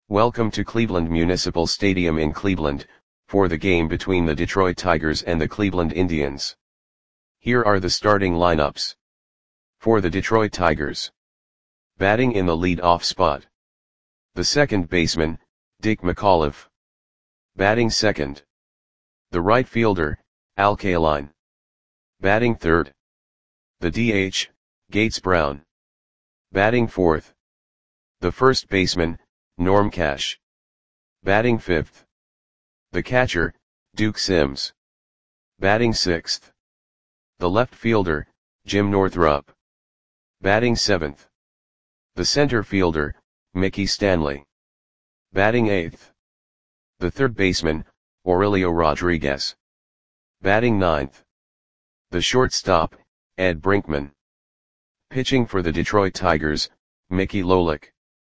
Welcome to Cleveland Municipal Stadium in Cleveland, for the game between the Detroit Tigers and the Cleveland Indians. Here are the starting lineups. For the Detroit Tigers. Batting in the lead-off spot. The second baseman, Dick McAuliffe. Batting second. The right fielder, Al Kaline. Batting third. The DH, Gates Brown. Batting fourth. The first baseman, Norm Cash. Batting fifth. The catcher, Duke Sims. Batting sixth. The left fielder, Jim Northrup. Batting seventh. The center fielder, Mickey Stanley. Batting eighth. The third baseman, Aurelio Rodriguez. Batting ninth. The shortstop, Ed Brinkman. Pitching for the Detroit Tigers, Mickey Lolich.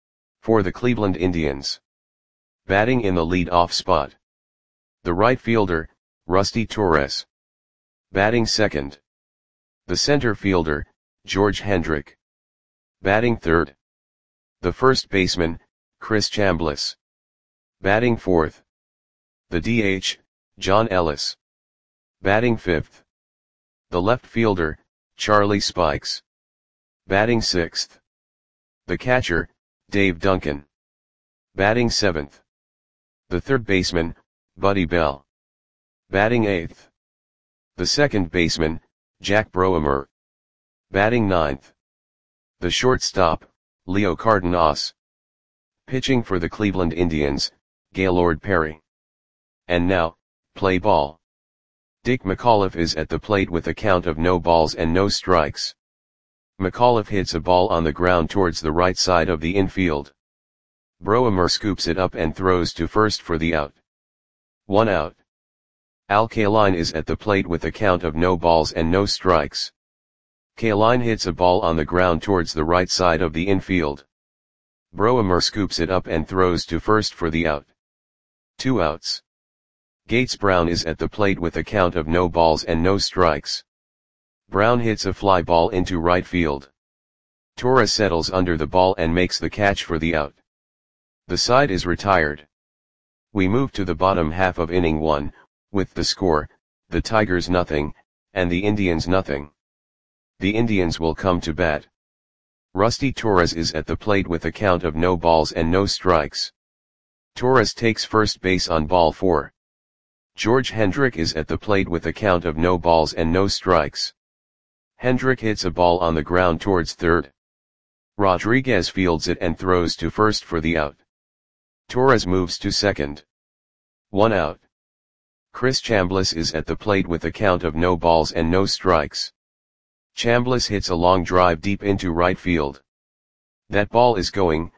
For the Cleveland Indians. Batting in the lead-off spot. The right fielder, Rusty Torres. Batting second. The center fielder, George Hendrick. Batting third. The first baseman, Chris Chambliss. Batting fourth. The DH, John Ellis. Batting fifth. The left fielder, Charlie Spikes. Batting sixth. The catcher, Dave Duncan. Batting seventh. The third baseman, Buddy Bell. Batting eighth. The second baseman, Jack Broemer. Batting ninth. The shortstop, Leo Cardenas. Pitching for the Cleveland Indians, Gaylord Perry. And now, play ball. Dick McAuliffe is at the plate with a count of no balls and no strikes. McAuliffe hits a ball on the ground towards the right side of the infield. Broemer scoops it up and throws to first for the out. 1 out. Al Kaline is at the plate with a count of no balls and no strikes. Kaline hits a ball on the ground towards the right side of the infield. Broemer scoops it up and throws to first for the out. 2 outs. Gates Brown is at the plate with a count of no balls and no strikes. Brown hits a fly ball into right field. Torres settles under the ball and makes the catch for the out. The side is retired. We move to the bottom half of inning 1, with the score, the Tigers nothing, and the Indians nothing. The Indians will come to bat. Rusty Torres is at the plate with a count of no balls and no strikes. Torres takes first base on ball 4. George Hendrick is at the plate with a count of no balls and no strikes. Hendrick hits a ball on the ground towards third. Rodriguez fields it and throws to first for the out. Torres moves to second. 1 out. Chris Chambliss is at the plate with a count of no balls and no strikes. Chambliss hits a long drive deep into right field. That ball is gone.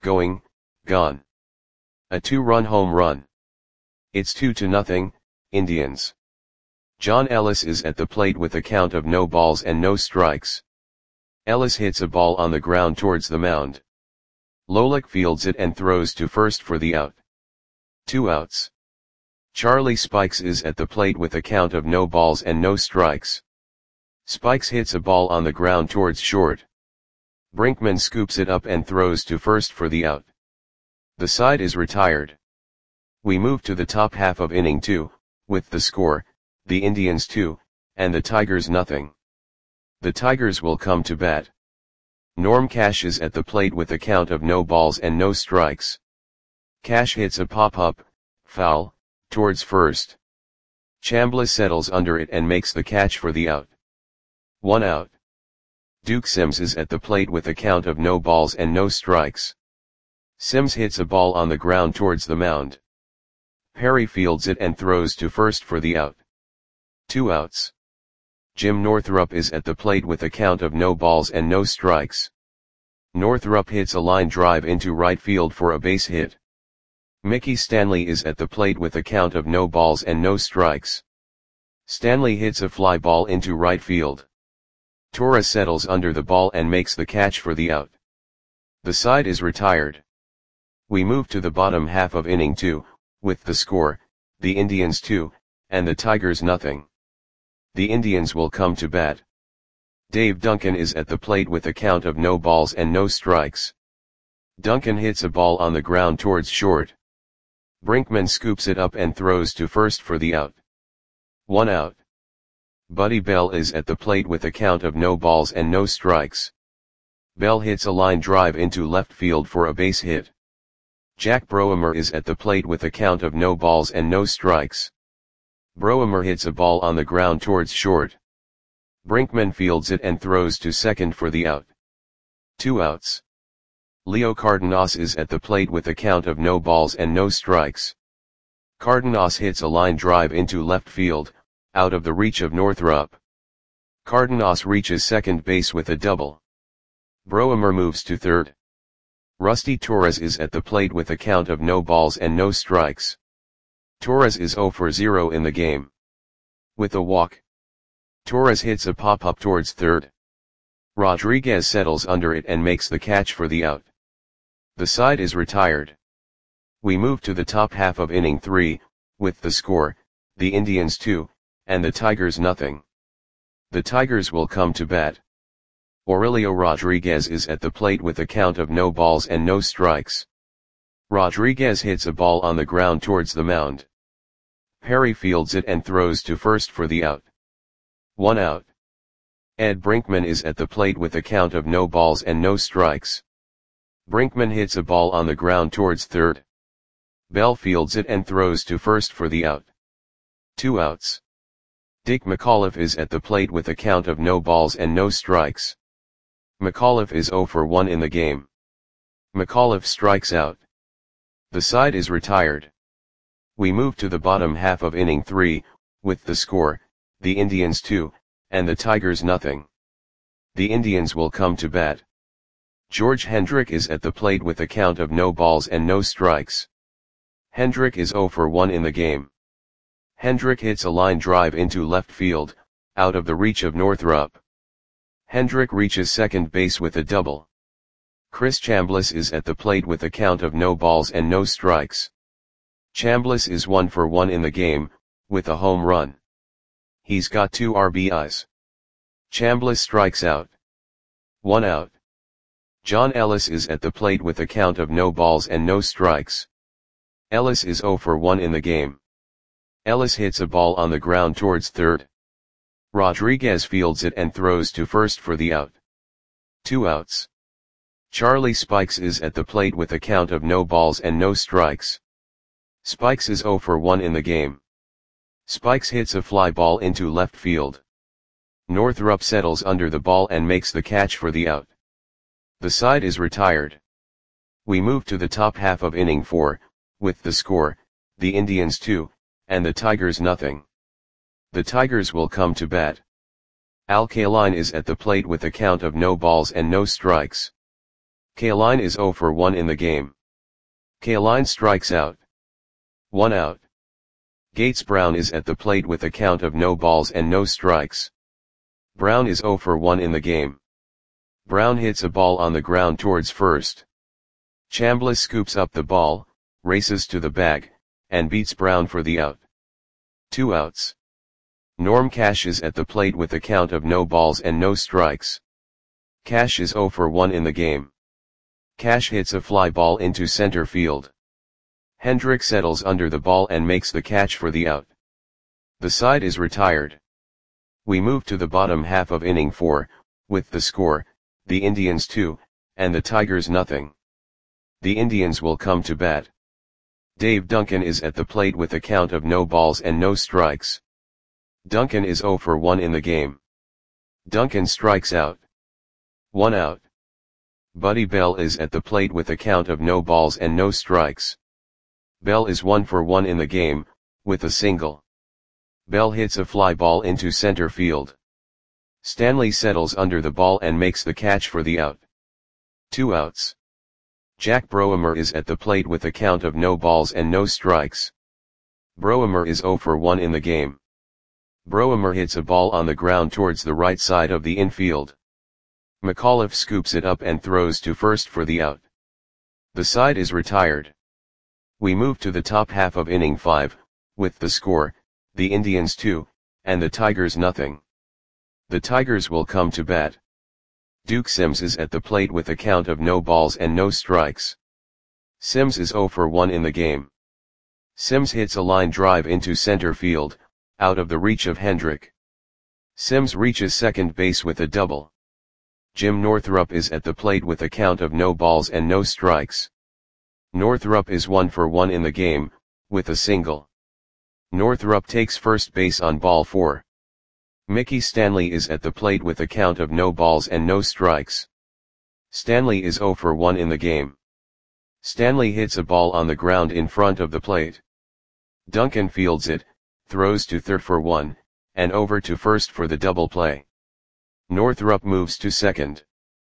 A 2-run home run. It's 2-0, Indians. John Ellis is at the plate with a count of no balls and no strikes. Ellis hits a ball on the ground towards the mound. Lolich fields it and throws to first for the out. 2 outs. Charlie Spikes is at the plate with a count of no balls and no strikes. Spikes hits a ball on the ground towards short. Brinkman scoops it up and throws to first for the out. The side is retired. We move to the top half of inning 2, with the score, the Indians 2, and the Tigers nothing. The Tigers will come to bat. Norm Cash is at the plate with a count of no balls and no strikes. Cash hits a pop-up, foul, towards first. Chambliss settles under it and makes the catch for the out. 1 out. Duke Sims is at the plate with a count of no balls and no strikes. Sims hits a ball on the ground towards the mound. Perry fields it and throws to first for the out. 2 outs. Jim Northrup is at the plate with a count of no balls and no strikes. Northrup hits a line drive into right field for a base hit. Mickey Stanley is at the plate with a count of no balls and no strikes. Stanley hits a fly ball into right field. Torres settles under the ball and makes the catch for the out. The side is retired. We move to the bottom half of inning 2, with the score, the Indians 2, and the Tigers nothing. The Indians will come to bat. Dave Duncan is at the plate with a count of no balls and no strikes. Duncan hits a ball on the ground towards short. Brinkman scoops it up and throws to first for the out. 1 out. Buddy Bell is at the plate with a count of no balls and no strikes. Bell hits a line drive into left field for a base hit. Jack Broemer is at the plate with a count of no balls and no strikes. Broemer hits a ball on the ground towards short. Brinkman fields it and throws to second for the out. 2 outs. Leo Cardenas is at the plate with a count of no balls and no strikes. Cardenas hits a line drive into left field, out of the reach of Northrup. Cardenas reaches second base with a double. Broemer moves to third. Rusty Torres is at the plate with a count of no balls and no strikes. Torres is 0 for 0 in the game. With a walk, Torres hits a pop-up towards third. Rodriguez settles under it and makes the catch for the out. The side is retired. We move to the top half of inning 3, with the score, the Indians 2, and the Tigers nothing. The Tigers will come to bat. Aurelio Rodriguez is at the plate with a count of no balls and no strikes. Rodriguez hits a ball on the ground towards the mound. Perry fields it and throws to first for the out. 1 out. Ed Brinkman is at the plate with a count of no balls and no strikes. Brinkman hits a ball on the ground towards third. Bell fields it and throws to first for the out. 2 outs. Dick McAuliffe is at the plate with a count of no balls and no strikes. McAuliffe is 0 for 1 in the game. McAuliffe strikes out. The side is retired. We move to the bottom half of inning 3, with the score, the Indians 2, and the Tigers nothing. The Indians will come to bat. George Hendrick is at the plate with a count of no balls and no strikes. Hendrick is 0 for 1 in the game. Hendrick hits a line drive into left field, out of the reach of Northrup. Hendrick reaches second base with a double. Chris Chambliss is at the plate with a count of no balls and no strikes. Chambliss is 1 for 1 in the game, with a home run. He's got 2 RBIs. Chambliss strikes out. 1 out. John Ellis is at the plate with a count of no balls and no strikes. Ellis is 0 for 1 in the game. Ellis hits a ball on the ground towards third. Rodriguez fields it and throws to first for the out. 2 outs. Charlie Spikes is at the plate with a count of no balls and no strikes. Spikes is 0 for 1 in the game. Spikes hits a fly ball into left field. Northrup settles under the ball and makes the catch for the out. The side is retired. We move to the top half of inning 4, with the score, the Indians 2, and the Tigers nothing. The Tigers will come to bat. Al Kaline is at the plate with a count of no balls and no strikes. Kaline is 0 for 1 in the game. Kaline strikes out. 1 out. Gates Brown is at the plate with a count of no balls and no strikes. Brown is 0 for 1 in the game. Brown hits a ball on the ground towards first. Chambliss scoops up the ball, races to the bag, and beats Brown for the out. 2 outs. Norm Cash is at the plate with a count of no balls and no strikes. Cash is 0 for 1 in the game. Cash hits a fly ball into center field. Hendrick settles under the ball and makes the catch for the out. The side is retired. We move to the bottom half of inning 4, with the score, the Indians 2, and the Tigers nothing. The Indians will come to bat. Dave Duncan is at the plate with a count of no balls and no strikes. Duncan is 0 for 1 in the game. Duncan strikes out. 1 out. Buddy Bell is at the plate with a count of no balls and no strikes. Bell is 1 for 1 in the game, with a single. Bell hits a fly ball into center field. Stanley settles under the ball and makes the catch for the out. 2 outs. Jack Broemer is at the plate with a count of no balls and no strikes. Broemer is 0 for 1 in the game. Broemer hits a ball on the ground towards the right side of the infield. McAuliffe scoops it up and throws to first for the out. The side is retired. We move to the top half of inning 5, with the score, the Indians 2, and the Tigers nothing. The Tigers will come to bat. Duke Sims is at the plate with a count of no balls and no strikes. Sims is 0 for 1 in the game. Sims hits a line drive into center field, out of the reach of Hendrick. Sims reaches second base with a double. Jim Northrup is at the plate with a count of no balls and no strikes. Northrup is 1 for 1 in the game, with a single. Northrup takes first base on ball 4. Mickey Stanley is at the plate with a count of no balls and no strikes. Stanley is 0 for 1 in the game. Stanley hits a ball on the ground in front of the plate. Duncan fields it, throws to third for 1, and over to first for the double play. Northrup moves to second.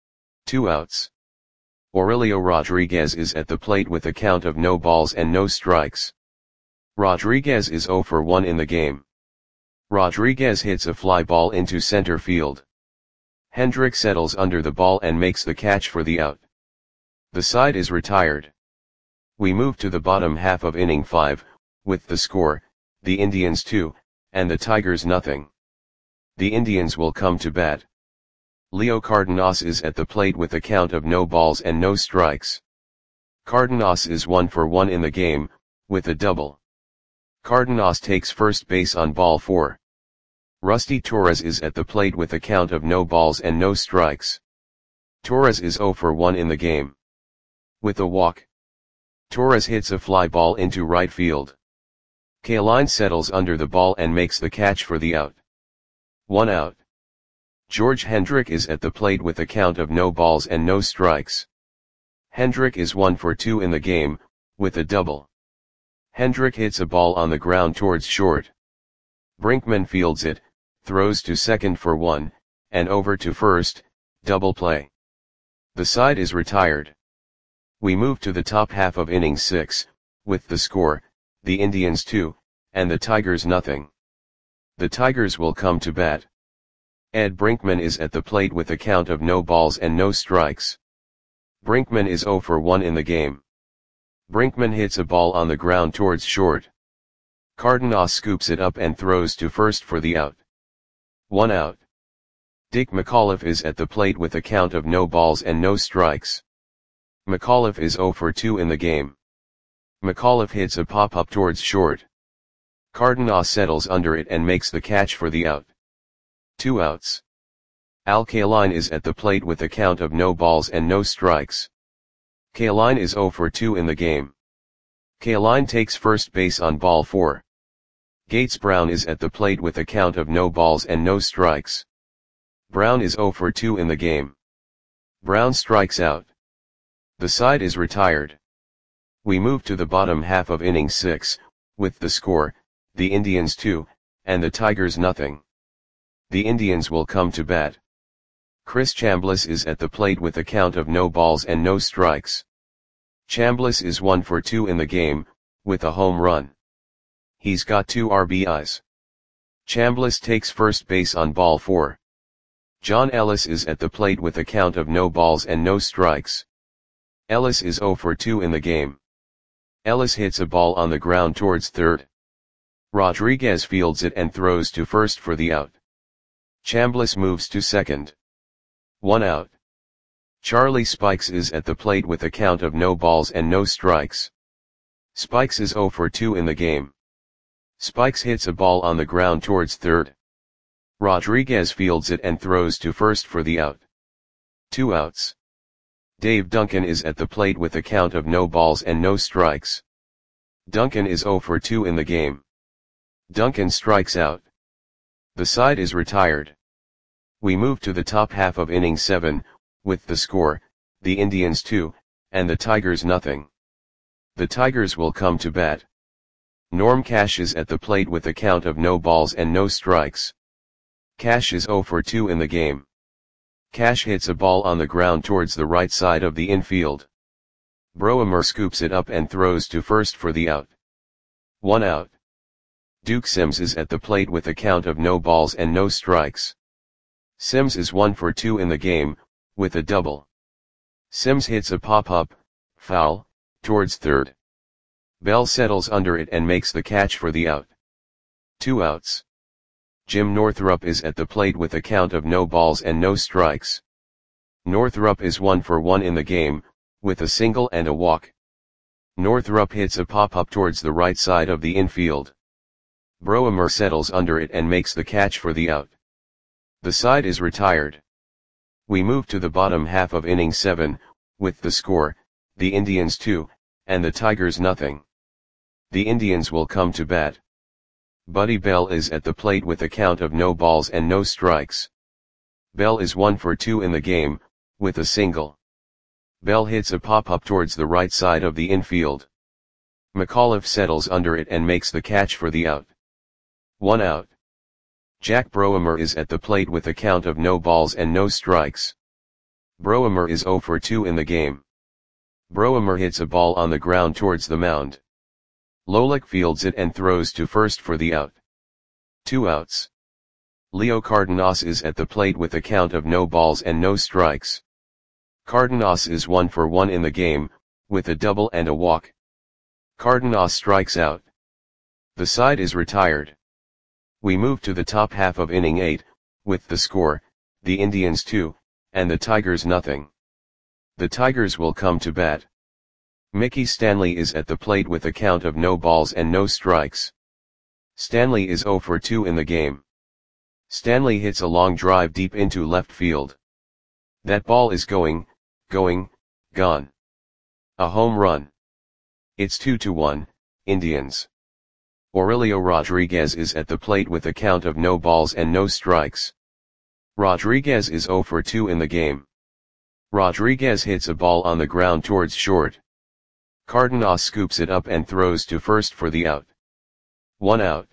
2 outs. Aurelio Rodriguez is at the plate with a count of no balls and no strikes. Rodriguez is 0 for 1 in the game. Rodriguez hits a fly ball into center field. Hendrick settles under the ball and makes the catch for the out. The side is retired. We move to the bottom half of inning 5, with the score, the Indians 2, and the Tigers nothing. The Indians will come to bat. Leo Cardenas is at the plate with a count of no balls and no strikes. Cardenas is 1 for 1 in the game, with a double. Cardenas takes first base on ball 4. Rusty Torres is at the plate with a count of no balls and no strikes. Torres is 0 for 1 in the game. With a walk, Torres hits a fly ball into right field. Kaline settles under the ball and makes the catch for the out. 1 out. George Hendrick is at the plate with a count of no balls and no strikes. Hendrick is 1 for 2 in the game, with a double. Hendrick hits a ball on the ground towards short. Brinkman fields it, throws to second for 1, and over to first, double play. The side is retired. We move to the top half of inning 6, with the score, the Indians 2, and the Tigers nothing. The Tigers will come to bat. Ed Brinkman is at the plate with a count of no balls and no strikes. Brinkman is 0 for 1 in the game. Brinkman hits a ball on the ground towards short. Cardenas scoops it up and throws to first for the out. 1 out. Dick McAuliffe is at the plate with a count of no balls and no strikes. McAuliffe is 0 for 2 in the game. McAuliffe hits a pop-up towards short. Cardenas settles under it and makes the catch for the out. 2 outs. Al Kaline is at the plate with a count of no balls and no strikes. Kaline is 0 for 2 in the game. Kaline takes first base on ball 4. Gates Brown is at the plate with a count of no balls and no strikes. Brown is 0 for 2 in the game. Brown strikes out. The side is retired. We move to the bottom half of inning 6, with the score, the Indians 2, and the Tigers nothing. The Indians will come to bat. Chris Chambliss is at the plate with a count of no balls and no strikes. Chambliss is 1 for 2 in the game, with a home run. He's got 2 RBIs. Chambliss takes first base on ball 4. John Ellis is at the plate with a count of no balls and no strikes. Ellis is 0 for 2 in the game. Ellis hits a ball on the ground towards third. Rodriguez fields it and throws to first for the out. Chambliss moves to second. 1 out. Charlie Spikes is at the plate with a count of no balls and no strikes. Spikes is 0 for 2 in the game. Spikes hits a ball on the ground towards third. Rodriguez fields it and throws to first for the out. 2 outs. Dave Duncan is at the plate with a count of no balls and no strikes. Duncan is 0 for 2 in the game. Duncan strikes out. The side is retired. We move to the top half of inning 7, with the score, the Indians 2, and the Tigers nothing. The Tigers will come to bat. Norm Cash is at the plate with a count of no balls and no strikes. Cash is 0 for 2 in the game. Cash hits a ball on the ground towards the right side of the infield. Broemer scoops it up and throws to first for the out. 1 out. Duke Sims is at the plate with a count of no balls and no strikes. Sims is 1 for 2 in the game, with a double. Sims hits a pop-up, foul, towards third. Bell settles under it and makes the catch for the out. 2 outs. Jim Northrup is at the plate with a count of no balls and no strikes. Northrup is 1-for-1 in the game, with a single and a walk. Northrup hits a pop-up towards the right side of the infield. Broemer settles under it and makes the catch for the out. The side is retired. We move to the bottom half of inning 7, with the score, the Indians 2, and the Tigers nothing. The Indians will come to bat. Buddy Bell is at the plate with a count of no balls and no strikes. Bell is 1-for-2 in the game, with a single. Bell hits a pop-up towards the right side of the infield. McAuliffe settles under it and makes the catch for the out. 1 out. Jack Broemer is at the plate with a count of no balls and no strikes. Broemer is 0-for-2 in the game. Broemer hits a ball on the ground towards the mound. Lolick fields it and throws to first for the out. 2 outs. Leo Cardenas is at the plate with a count of no balls and no strikes. Cardenas is 1-for-1 in the game, with a double and a walk. Cardenas strikes out. The side is retired. We move to the top half of inning 8, with the score, the Indians 2, and the Tigers nothing. The Tigers will come to bat. Mickey Stanley is at the plate with a count of no balls and no strikes. Stanley is 0-for-2 in the game. Stanley hits a long drive deep into left field. That ball is gone. A home run. It's 2-1, Indians. Aurelio Rodriguez is at the plate with a count of no balls and no strikes. Rodriguez is 0-for-2 in the game. Rodriguez hits a ball on the ground towards short. Cardenas scoops it up and throws to first for the out. 1 out.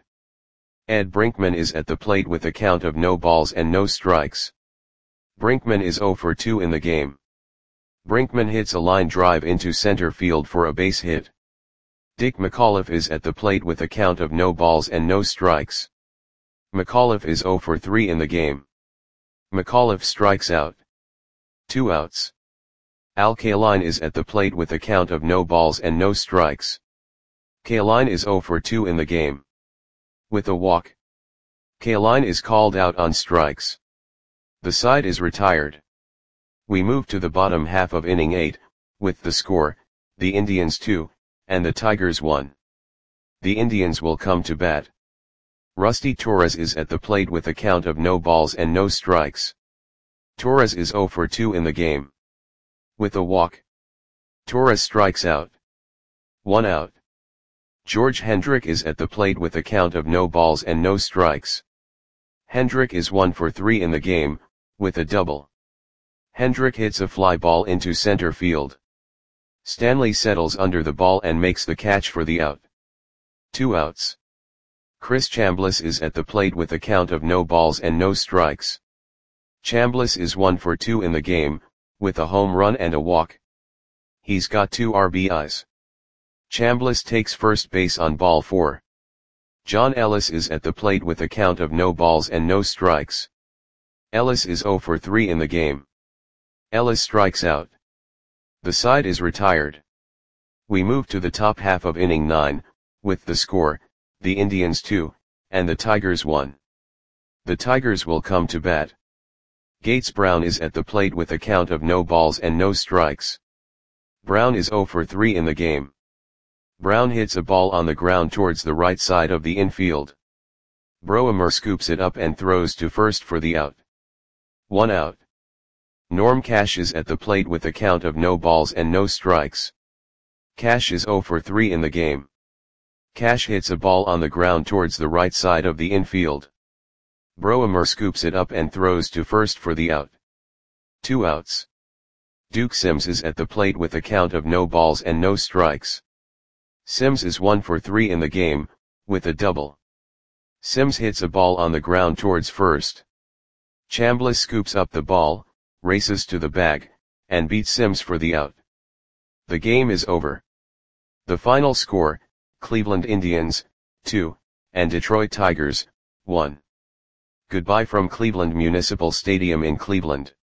Ed Brinkman is at the plate with a count of no balls and no strikes. Brinkman is 0-for-2 in the game. Brinkman hits a line drive into center field for a base hit. Dick McAuliffe is at the plate with a count of no balls and no strikes. McAuliffe is 0-for-3 in the game. McAuliffe strikes out. 2 outs. Al Kaline is at the plate with a count of no balls and no strikes. Kaline is 0-for-2 in the game. With a walk. Kaline is called out on strikes. The side is retired. We move to the bottom half of inning 8, with the score, the Indians 2, and the Tigers 1. The Indians will come to bat. Rusty Torres is at the plate with a count of no balls and no strikes. Torres is 0-for-2 in the game. With a walk. Torres strikes out. 1 out. George Hendrick is at the plate with a count of no balls and no strikes. Hendrick is 1-for-3 in the game, with a double. Hendrick hits a fly ball into center field. Stanley settles under the ball and makes the catch for the out. 2 outs. Chris Chambliss is at the plate with a count of no balls and no strikes. Chambliss is 1-for-2 in the game, with a home run and a walk. He's got 2 RBIs. Chambliss takes first base on ball 4. John Ellis is at the plate with a count of no balls and no strikes. Ellis is 0-for-3 in the game. Ellis strikes out. The side is retired. We move to the top half of inning 9, with the score, the Indians 2, and the Tigers 1. The Tigers will come to bat. Gates Brown is at the plate with a count of no balls and no strikes. Brown is 0-for-3 in the game. Brown hits a ball on the ground towards the right side of the infield. Broemer scoops it up and throws to first for the out. 1 out. Norm Cash is at the plate with a count of no balls and no strikes. Cash is 0-for-3 in the game. Cash hits a ball on the ground towards the right side of the infield. Broemer scoops it up and throws to first for the out. 2 outs. Duke Sims is at the plate with a count of no balls and no strikes. Sims is 1-for-3 in the game, with a double. Sims hits a ball on the ground towards first. Chambliss scoops up the ball, races to the bag, and beats Sims for the out. The game is over. The final score, Cleveland Indians, 2, and Detroit Tigers, 1. Goodbye from Cleveland Municipal Stadium in Cleveland.